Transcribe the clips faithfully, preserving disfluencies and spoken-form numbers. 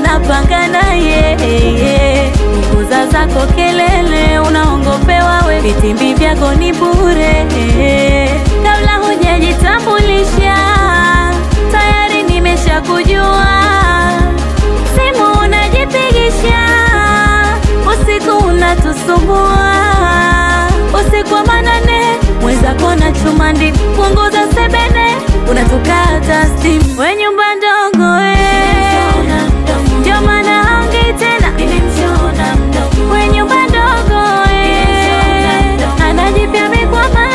napanga naye. Punguza zako kelele, unaongopewa we, vitimbi vyako ni bure. Kabla hujajitambulisha tayari nimesha kujua. Simu unajipigisha, usiku unatusumbua. Usiku wa manane, mweza kona chumandi. Punguza sebene, unatukata steam. We nyumba ndogo we, ndio maana haongei tena. We nyumba ndogo we, anajipya mikwama.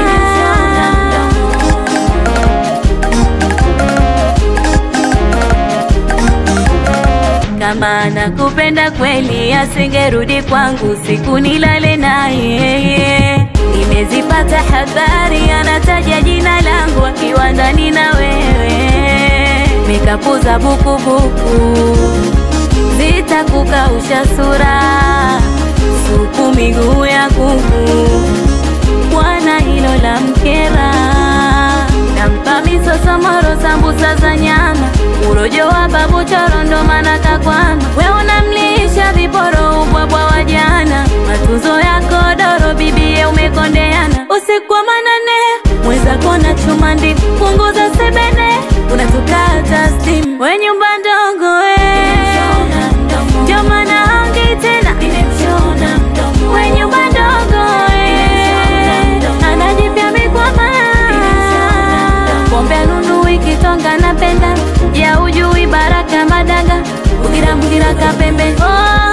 Kama nakupenda kweli asingerudi kwangu siku nilale naye. Nimezipata habari anataja jina langu akiwa ndani na wewe. Nikapuza buku buku zitakukausha sura, supu miguu ya kuku bwana hilo la mkera. Nampa misoso moro sambusa za nyama, urojo wa babu choro ndo maana kakwama. We unamlisha viporo ubwabwa wa jana, matunzo yako doro bibie umekondeana. Usiku wa manane, mweza kona chumandi. Punguza sebene, unatukata steam. We nyumba ndogo we, ndio maana haongei tena. We nyumba ndogo we, anajipya mikwama. Pombe nunu ikitonga napenda, ya ujui baraka madanga. Ugira mugira kapembe, oh